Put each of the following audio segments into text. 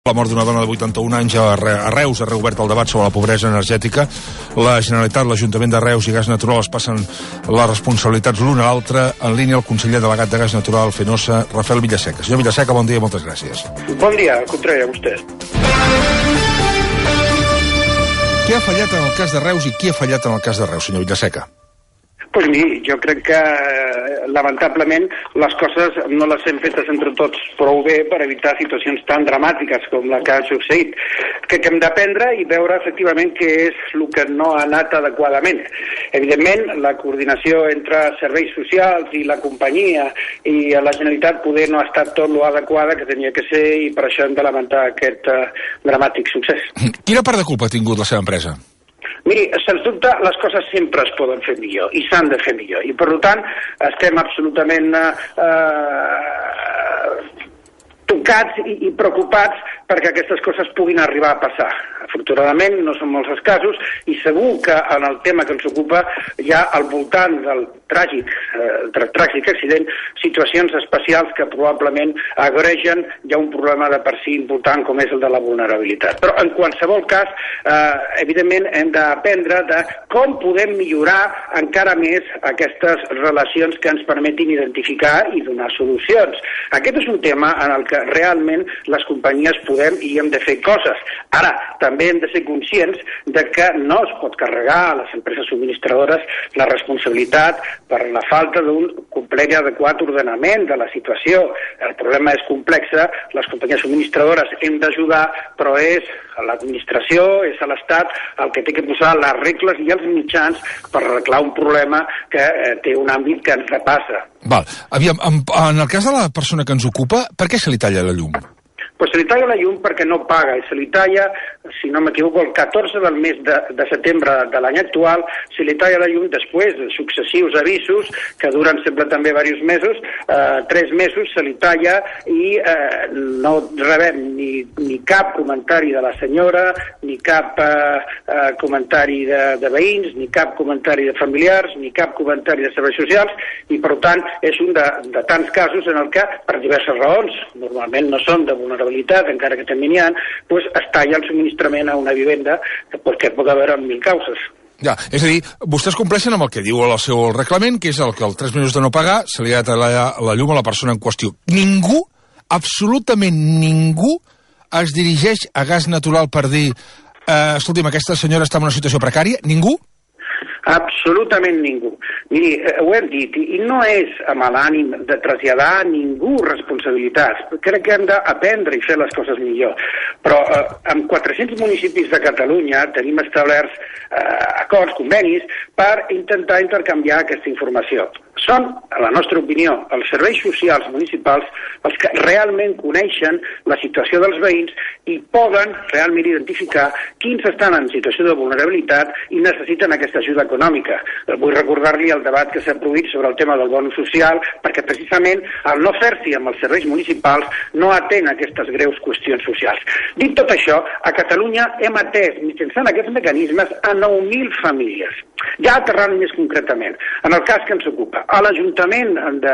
La mort d'una dona de 81 anys a Reus ha reobert el debat sobre la pobresa energètica. La Generalitat, l'Ajuntament de Reus i Gas Natural es passen les responsabilitats l'un a l'altre. En línia el conseller delegat de Gas Natural, Fenosa, Rafael Villaseca. Senyor Villaseca, bon dia i moltes gràcies. Bon dia, al contrari, a vostè. Què ha fallat en el cas de Reus i qui ha fallat en el cas de Reus, senyor Villaseca? Pues miri, jo crec que lamentablement les coses no les hem fetes entre tots prou bé per evitar situacions tan dramàtiques com la que ha succeït. Que hem d'aprendre i veure efectivament què és el que no ha anat adequadament. Evidentment, la coordinació entre serveis socials i la companyia i la Generalitat poder no ha estat tot l'adequada que tenia que ser i per això hem de lamentar aquest dramàtic succés. Quina part de culpa ha tingut la seva empresa? Miri, sens dubte, les coses sempre es poden fer millor i s'han de fer millor. I, per tant, estem absolutament tocats i preocupats perquè aquestes coses puguin arribar a passar. Afortunadament, no són molts els casos i segur que en el tema que ens ocupa hi ha al voltant del tràgic accident situacions especials que probablement agreugen ja un problema de per si important com és el de la vulnerabilitat. Però en qualsevol cas, evidentment hem d'aprendre de com podem millorar encara més aquestes relacions que ens permetin identificar i donar solucions. Aquest és un tema en el que realment les companyies podem i hem de fer coses. Ara, també hem de ser conscients de que no es pot carregar a les empreses subministradores la responsabilitat per la falta d'un complet i adequat ordenament de la situació. El problema és complex, les companyies subministradores hem d'ajudar, però és l'administració, és l'Estat el que té que posar les regles i els mitjans per arreglar un problema que té un àmbit que ens repassa. Val. Aviam, en el cas de la persona que ens ocupa, per què se li talla la llum? Pues se li talla la llum perquè no paga i se li talla, si no m'equivoco, el 14 del mes de setembre de l'any actual, se li talla la llum després de successius avisos que duren sempre també diversos mesos, 3 mesos se li talla i no rebem ni cap comentari de la senyora, ni cap comentari de veïns, ni cap comentari de familiars, ni cap comentari de serveis socials i per tant és un de tants casos en el que per diverses raons, normalment no són de vulnerabilitat, encara que també n'hi ha, pues, es talla el subministrament a una vivenda que pot haver amb 1000 causes. Ja, és a dir, vostès compleixen amb el que diu el seu reglament, que és el que els 3 mesos de no pagar se li ha de tallar la llum a la persona en qüestió. Ningú, absolutament ningú, es dirigeix a Gas Natural per dir escolti'm, aquesta senyora està en una situació precària? Ningú? Absolutament ningú. Miri, ho hem dit, i no és amb l'ànim de traslladar a ningú responsabilitats. Crec que hem d'aprendre i fer les coses millor. Però amb 400 municipis de Catalunya tenim establerts acords, convenis, per intentar intercanviar aquesta informació. Són, a la nostra opinió, els serveis socials municipals els que realment coneixen la situació dels veïns i poden realment identificar quins estan en situació de vulnerabilitat i necessiten aquesta ajuda econòmica. Vull recordar-li el debat que s'ha produït sobre el tema del bonus social, perquè precisament al no fer-s'hi amb els serveis municipals no atén aquestes greus qüestions socials. Dit tot això, a Catalunya hem atès mitjançant aquests mecanismes a 9.000 famílies. Ja aterrant més concretament, en el cas que ens ocupa, a l'Ajuntament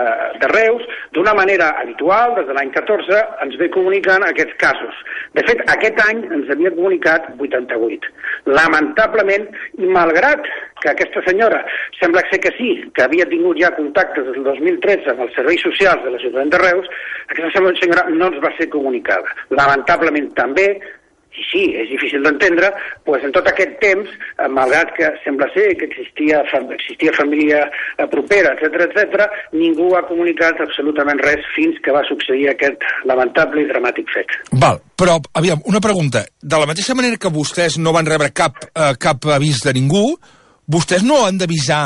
de Reus, d'una manera habitual, des de l'any 14, ens ve comunicant aquests casos. De fet, aquest any ens havia comunicat 88. Lamentablement, i malgrat que aquesta senyora sembla ser que sí, que havia tingut ja contactes des del 2013 amb els serveis socials de l'Ajuntament de Reus, aquesta senyora no ens va ser comunicada. Lamentablement també, i sí, és difícil d'entendre, doncs en tot aquest temps, malgrat que sembla ser que existia família propera, etc., ningú ha comunicat absolutament res fins que va succeir aquest lamentable i dramàtic fet. Val, però, aviam, una pregunta. De la mateixa manera que vostès no van rebre cap avís de ningú, vostès no han d'avisar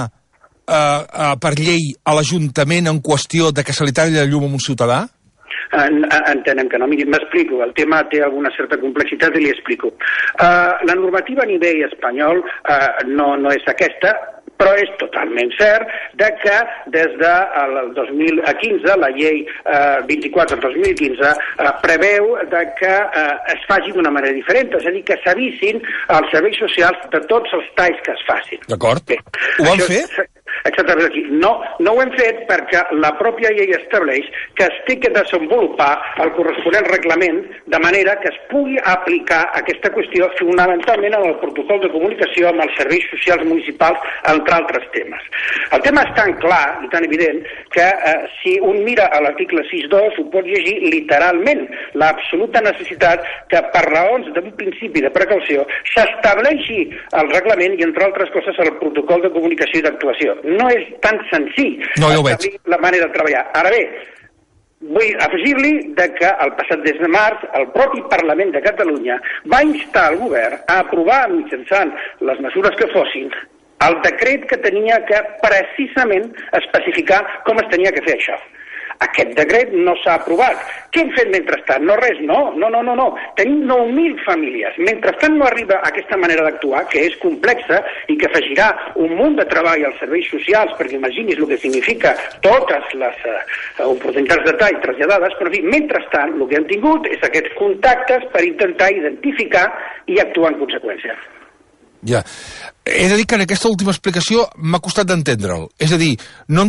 per llei a l'Ajuntament en qüestió de que se li talli la llum a un ciutadà? Entenem que no. Miri, m'explico. El tema té alguna certa complexitat i li explico. La normativa a nivell espanyol no és aquesta, però és totalment cert que des del 2015, la llei 24/2015, preveu que es faci d'una manera diferent, és a dir, que s'avisin els serveis socials de tots els talls que es facin. D'acord. Ho van fer? exactament aquí. No ho hem fet perquè la pròpia llei estableix que es té que desenvolupar el corresponent reglament de manera que es pugui aplicar aquesta qüestió fonamentalment en el protocol de comunicació amb els serveis socials municipals, entre altres temes. El tema és tan clar i tan evident que si un mira a l'article 6.2 ho pot llegir literalment, l'absoluta necessitat que per raons d'un principi de precaució s'estableixi el reglament i, entre altres coses, el protocol de comunicació i d'actuació. No és tan senzill establir la manera de treballar. Ara bé, vull afegir-li que el passat des de març el propi Parlament de Catalunya va instar el govern a aprovar mitjançant les mesures que fossin el decret que tenia que precisament especificar com es tenia que fer això. Aquest decret no s'ha aprovat. Què hem fet mentrestant? No res, no. Tenim 9.000 famílies. Mentrestant no arriba aquesta manera d'actuar, que és complexa i que afegirà un munt de treball als serveis socials, perquè imaginis el que significa totes les oportunitats de tall traslladades, però en fi, mentrestant el que hem tingut és aquests contactes per intentar identificar i actuar en conseqüència. Ja. He de dir que en aquesta última explicació m'ha costat d'entendre'l. És a dir, no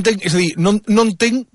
entenc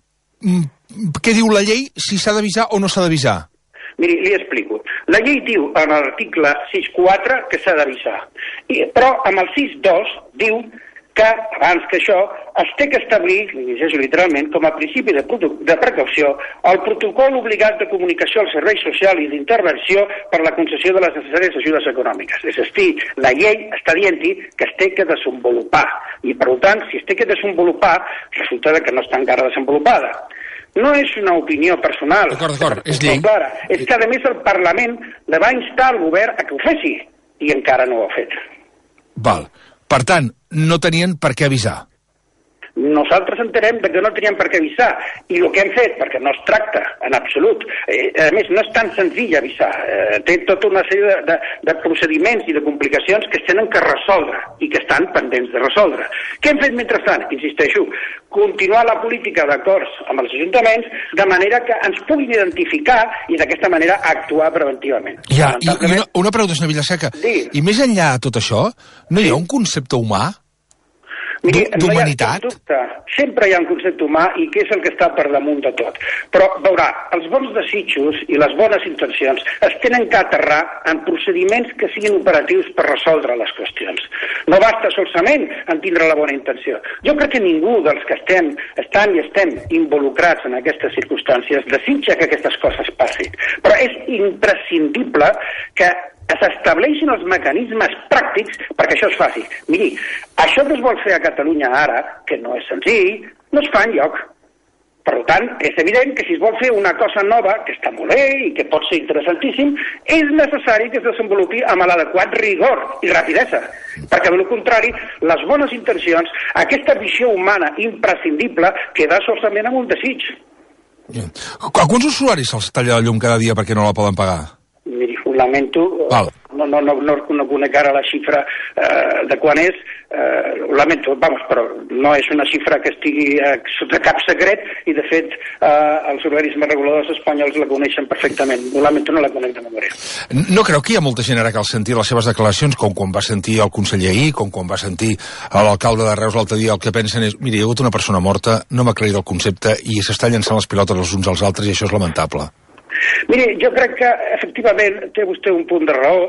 què diu la llei, si s'ha d'avisar o no s'ha d'avisar. Miri, li explico. La llei diu en l'article 6.4 que s'ha d'avisar, però amb el 6.2 diu que, abans que això, es té que establir, li llegeixo literalment, com a principi de precaució, el protocol obligat de comunicació al servei social i d'intervenció per la concessió de les necessàries ajudes econòmiques. És a dir, la llei està dient-hi que es té que desenvolupar. I, per tant, si es té que desenvolupar, resulta que no està encara desenvolupada. No és una opinió personal. D'acord, és llei. És que, a més, el Parlament le va instar al govern a que ho fessi, i encara no ho ha fet. Val. Per tant, no tenien per què avisar. Nosaltres entenem que no teníem per què avisar, i el que hem fet, perquè no es tracta en absolut, a més no és tan senzill avisar, té tota una sèrie de procediments i de complicacions que es tenen que resoldre i que estan pendents de resoldre. Què hem fet mentrestant? Insisteixo, continuar la política d'acords amb els ajuntaments de manera que ens puguin identificar i d'aquesta manera actuar preventivament. Ja, i una pregunta, senyor Vilaseca, i més enllà de tot això, no hi ha un concepte humà? Miri, d'humanitat? No dubte. Sempre hi ha un concepte humà i que és el que està per damunt de tot. Però veurà, els bons desitjos i les bones intencions es tenen que aterrar en procediments que siguin operatius per resoldre les qüestions. No basta solament en tindre la bona intenció. Jo crec que ningú dels que estan involucrats en aquestes circumstàncies desitja que aquestes coses passin. Però és imprescindible que s'estableixin els mecanismes pràctics perquè això es faci. Miri, això que es vol fer a Catalunya ara, que no és senzill, no es fa enlloc. Per tant, és evident que si es vol fer una cosa nova, que està molt bé i que pot ser interessantíssim, és necessari que es desenvolupi amb l'adequat rigor i rapidesa. Perquè, del contrari, les bones intencions, aquesta visió humana imprescindible, queda solament amb un desig. A quants usuaris se'ls talla la llum cada dia perquè no la poden pagar? Miri, ho lamento, no conec ara la xifra de quan és, ho lamento, però no és una xifra que estigui sota cap secret i, de fet, els organismes reguladors espanyols la coneixen perfectament. Ho lamento, no la conec de memòria. No creu que hi ha molta gent ara que al sentir les seves declaracions, com quan va sentir el conseller ahir, com quan va sentir l'alcalde de Reus l'altre dia, el que pensen és, mira, hi ha hagut una persona morta, no m'ha aclarit el concepte i s'està llançant les pilotes els uns als altres i això és lamentable. Miri, jo crec que efectivament té vostè un punt de raó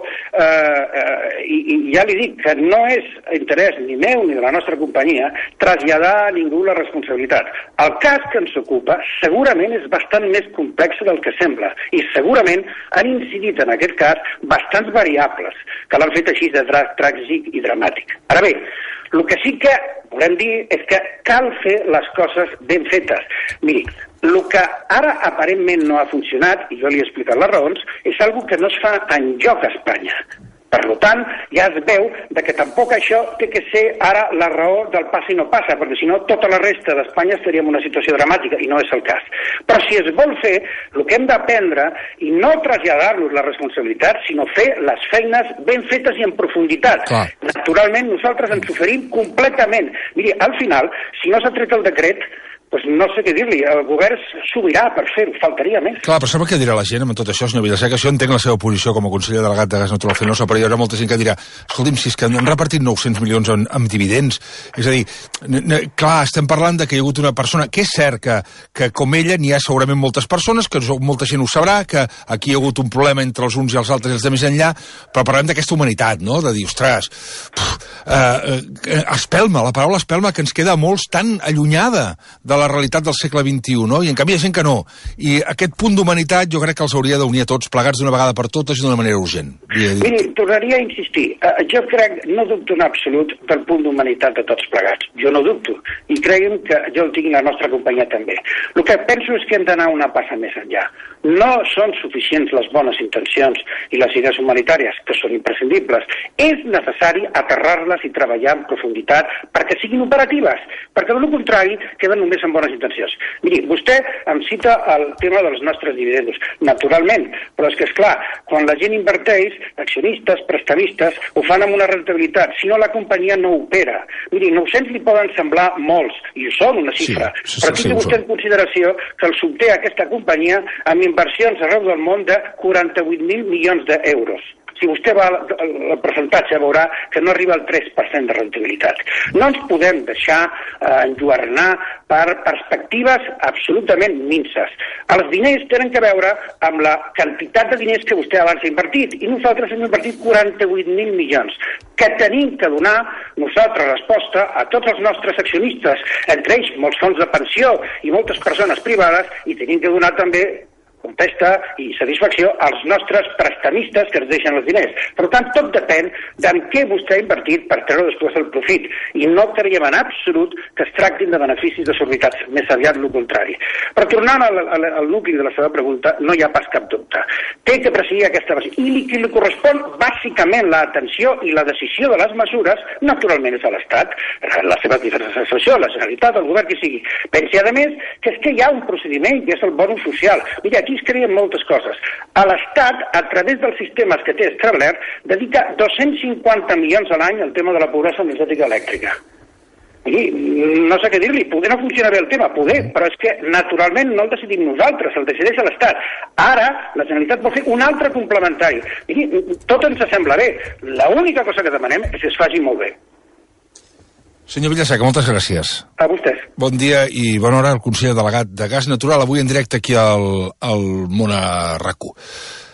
i ja li dic que no és interès ni meu ni de la nostra companyia traslladar a ningú la responsabilitat. El cas que ens ocupa segurament és bastant més complex del que sembla i segurament han incidit en aquest cas bastants variables que l'han fet així de tràgic i dramàtic. Ara bé, el que sí que volem dir és que cal fer les coses ben fetes. Miri, el que ara aparentment no ha funcionat, i jo li he explicat les raons, és algo que no es fa enlloc a Espanya. Per tant, ja es veu que tampoc això té que ser ara la raó del passa i no passa, perquè si no tota la resta d'Espanya estaria en una situació dramàtica, i no és el cas. Però si es vol fer, el que hem d'aprendre, i no traslladar-nos la responsabilitat, sinó fer les feines ben fetes i en profunditat. Clar. Naturalment, nosaltres ens oferim completament. Miri, al final, si no s'ha tret el decret, doncs no sé què dir-li, el govern sobirà per fer-ho, faltaria més. Clar, però sap què dirà la gent amb tot això, senyor Vilaseca? Això entenc la seva posició com a conseller delegat de Gas Natural Fenosa, però hi haurà molta gent que dirà, escolti'm, si és que han repartit 900 milions en dividends, és a dir, clar, estem parlant de que hi ha hagut una persona, que és cert que com ella n'hi ha segurament moltes persones, que molta gent ho sabrà, que aquí hi ha hagut un problema entre els uns i els altres i els de més enllà, però parlem d'aquesta humanitat, no?, de dir, ostres, espelma, la paraula espelma, que ens queda a molts tan allunyada de la realitat del segle XXI, no? I en canvi hi ha gent que no. I aquest punt d'humanitat jo crec que els hauria d'unir a tots plegats d'una vegada per totes i d'una manera urgent. Miri, tornaria a insistir. Jo crec, no dubto en absolut del punt d'humanitat de tots plegats. Jo no dubto. I creguem que jo el tinc la nostra companyia també. El que penso és que hem d'anar una passa més enllà. No són suficients les bones intencions i les idees humanitàries, que són imprescindibles. És necessari aterrar-les i treballar en profunditat perquè siguin operatives, perquè del contrari queden només amb bones intencions. Miri, vostè em cita el tema dels nostres dividendos, naturalment, però és que, esclar, quan la gent inverteix, accionistes, prestamistes, ho fan amb una rentabilitat, si no la companyia no opera. Miri, 900 li poden semblar molts, i ho són una xifra, però tingui vostè en consideració que el sobté aquesta companyia amb inversions arreu del món de 48.000 milions d'euros. Si vostè va al percentatge veurà que no arriba al 3% de rentabilitat. No ens podem deixar enlluernar per perspectives absolutament minces. Els diners tenen que veure amb la quantitat de diners que vostè abans ha invertit, i nosaltres hem invertit 48.000 milions, que tenim que donar nosaltres resposta a tots els nostres accionistes, entre ells molts fons de pensió i moltes persones privades, i tenim que donar també contesta i satisfacció als nostres prestamistes que ens deixen els diners. Per tant, tot depèn d'en què vostè ha invertit per treure després el profit, i no creiem en absolut que es tractin de beneficis desorbitats, més aviat el contrari. Però tornant al nucli de la seva pregunta, no hi ha pas cap dubte. Té que presidir aquesta base. I qui li correspon bàsicament l'atenció i la decisió de les mesures, naturalment és a l'Estat, la seva administració, la Generalitat, el govern que sigui. Pensi, a més, que és que hi ha un procediment que és el bonus social. Mira, aquí es creien moltes coses. A l'Estat, a través dels sistemes que té establert, dedica 250 milions a l'any al tema de la pobresa energètica elèctrica. I no sé què dir-li, poder no funciona bé el tema, poder, però és que naturalment no el decidim nosaltres, el decideix l'Estat. Ara la Generalitat pot fer un altre complementari. Miri, tot ens sembla bé, l'única cosa que demanem és que es faci molt bé. Senyor Vilaseca, moltes gràcies. A vostès. Bon dia i bona hora al conseller delegat de Gas Natural, avui en directe aquí al Món a RAC1.